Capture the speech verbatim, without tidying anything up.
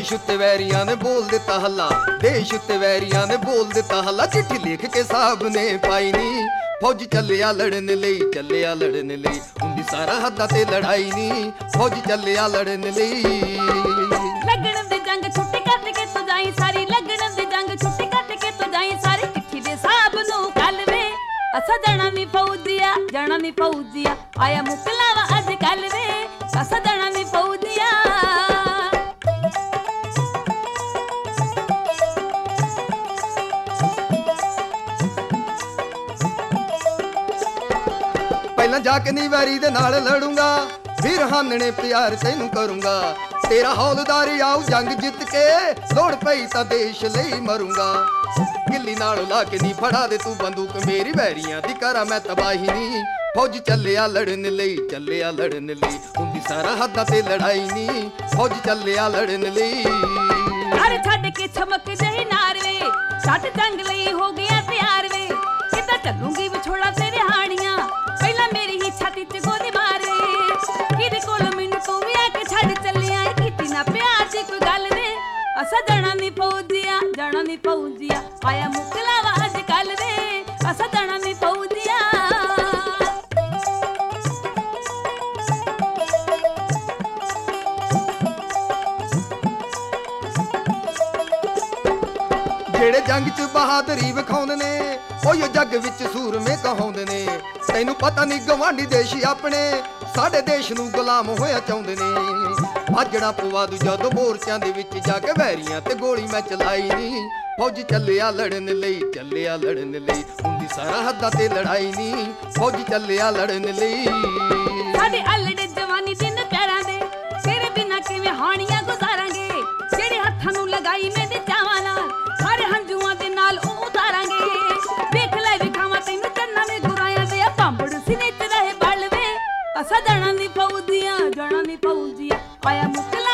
ਦੇਸ਼ ਉੱਤੇ ਵੈਰੀਆਂ ਨੇ ਬੋਲ ਦਿੱਤਾ ਹੱਲਾ, ਦੇਸ਼ ਉੱਤੇ ਵੈਰੀਆਂ ਨੇ ਬੋਲ ਦਿੱਤਾ ਹੱਲਾ। ਚਿੱਠੀ ਲਿਖ ਕੇ ਸਾਹਿਬ ਨੇ ਪਾਈ ਨੀ, ਫੌਜ ਚੱਲਿਆ ਲੜਨ ਲਈ, ਚੱਲਿਆ ਲੜਨ ਲਈ। ਹੁੰਦੀ ਸਾਰਾ ਹੱਦਾਂ ਤੇ ਲੜਾਈ ਨੀ, ਫੌਜ ਚੱਲਿਆ ਲੜਨ ਲਈ। ਲੱਗਣ ਦੀ ਜੰਗ ਛੁੱਟੀ ਕੱਟ ਕੇ ਤੂੰ ਜਾਈ ਸਾਰੀ, ਲੱਗਣ ਦੀ ਜੰਗ ਛੁੱਟੀ ਕੱਟ ਕੇ ਤੂੰ ਜਾਈ ਸਾਰੀ। ਚਿੱਠੀ ਦੇ ਸਾਹਿਬ ਨੂੰ ਕੱਲ ਵੇ ਅਸਾਂ ਜਾਣਾ ਨੀ ਫੌਜੀਆ, ਜਾਣਾ ਨੀ ਫੌਜੀਆ। ਆਇਆ ਮੁਕਲਾਵਾ ਅੱਜ ਕੱਲ ਵੇ ਅਸਾਂ ਜਾਣਾ ਨੀ ਫੌਜੀਆ। ਪਹਿਲਾਂ ਜਾ ਕੇ ਨੀ ਵੈਰੀ ਦੇ ਨਾਲ ਲੜੂੰਗਾ, ਫਿਰ ਹਾਨਣੇ ਪਿਆਰ ਤੈਨੂੰ ਕਰੂੰਗਾ। ਤੇਰਾ ਹੌਲਦਾਰ ਆਉ ਜੰਗ ਜਿੱਤ ਕੇ, ਲੋੜ ਪਈ ਤਾਂ ਦੇਸ਼ ਲਈ ਮਰੂੰਗਾ। ਗਿੱਲੀ ਨਾਲ ਲਾ ਕੇ ਨੀ ਫੜਾ ਦੇ ਤੂੰ ਬੰਦੂਕ ਮੇਰੀ, ਵੈਰੀਆਂ ਦੀ ਕਰਾਂ ਮੈਂ ਤਬਾਹੀ ਨੀ। ਫੌਜ ਚੱਲਿਆ ਲੜਨ ਲਈ, ਚੱਲਿਆ ਲੜਨ ਲਈ। ਹੁੰਦੀ ਸਾਰਾ ਹੱਦਾਂ ਤੇ ਲੜਾਈ ਨੀ, ਫੌਜ ਚੱਲਿਆ ਲੜਨ ਲਈ। ਘਰ ਛੱਡ ਕੇ ਛਮਕ ਜਹੀ ਨਾਰ ਵੇ, ਛੱਡ ਜੰਗ ਲਈ ਹੋ ਗਿਆ ਤਿਆਰ ਵੇ। ਕਿੱਦਾਂ ਚੱਲੂਗੀ ਵਿਛੋੜਾ ਤੇਰੇ ਹਾਣੀਆਂ, ਪਹਿਲਾਂ ਮੇਰੀ ਹੀ ਛਾਤੀ ਤੇ ਗੋਲੀ ਮਾਰ ਵੇ। ਕਿਹਦੇ ਕੋਲ ਮੈਨੂੰ ਤੂੰ ਵੀ ਆ ਕੇ ਛੱਡ ਚੱਲਿਆ, ਕੀਤੀ ਨਾ ਪਿਆਰ ਦੀ ਕੋਈ ਗੱਲ ਵੇ। ਅਸਾਂ ਜਾਣਾ ਨੀ ਫੌਜੀਆ, ਜਾਣਾ ਨੀ ਫੌਜੀਆ। ਆਇਆ ਮੁਕਲਾਵਾ ਅੱਜ ਕੱਲ ਵੇ ਅਸਾਂ ਜਾਣਾ ਨੀ ਫੌਜੀਆ। ਜਿਹੜੇ ਜੰਗ 'ਚ ਬਹਾਦਰੀ ਵਿਖਾਉਂਦੇ ਨੇ, ਉਹੀ ਜੱਗ ਵਿੱਚ ਸੂਰਮੇ ਕਹਾਉਂਦੇ ਨੇ। ਤੈਨੂੰ ਪਤਾ ਨਹੀਂ ਗਵਾਂਢੀ ਦੇਸ਼ ਆਪਣੇ ਸਾਡੇ ਦੇਸ਼ ਨੂੰ ਗੁਲਾਮ ਹੋਇਆ ਚਾਹੁੰਦੇ ਨੇ। ਭਾਜੜਾ ਪਵਾ ਦੂ ਜਦੋਂ ਮੋਰਚਿਆਂ ਦੇ ਵਿੱਚ ਜਾ ਕੇ, ਵੈਰੀਆਂ ਤੇ ਗੋਲੀ ਮੈਂ ਚਲਾਈ ਨੀ। ਫੌਜ ਚੱਲਿਆ ਲੜਨ ਲਈ, ਚੱਲਿਆ ਲੜਨ ਲਈ। ਹੁੰਦੀ ਸਾਰਾ ਹੱਦਾਂ ਤੇ ਲੜਾਈ ਨੀ, ਫੌਜ ਚੱਲਿਆ ਲੜਨ ਲਈ। ਸਾਡੇ ਅਲੜੇ ਜਵਾਨੀ ਦਿਨ ਪਿਆਰਾਂ ਦੇ, ਤੇਰੇ ਬਿਨਾਂ ਕਿਵੇਂ ਹਾਣੀਆਂ ਗੁਜ਼ਾਰਾਂਗੇ। ਜਿਹੜੇ ਹੱਥਾਂ ਨੂੰ ਲਗਾਈ ਮੇਰੇ ਚਾਵਾਂ ਨਾਲ, ਸਾਰੇ ਹੰਝੂਆਂ ਦੇ ਨਾਲ ਉਹ ਉਤਾਰਾਂਗੇ। ਵੇਖ ਲੈ ਵਿਖਾਵਾਂ ਤੈਨੂੰ ਚੰਨਾਂ ਨੇ ਗੁਰਾਇਆਂ ਦੇ, ਭਾਂਬੜ ਸੀਨੇ 'ਚ ਰਹੇ ਬਲ ਵੇ। ਅਸਾਂ ਜਾਣਾ ਨੀ ਫੌਜੀਆ, ਜਾਣਾ ਨੀ ਫੌਜੀਆ। ਆਇਆ ਮੁਕਲਾ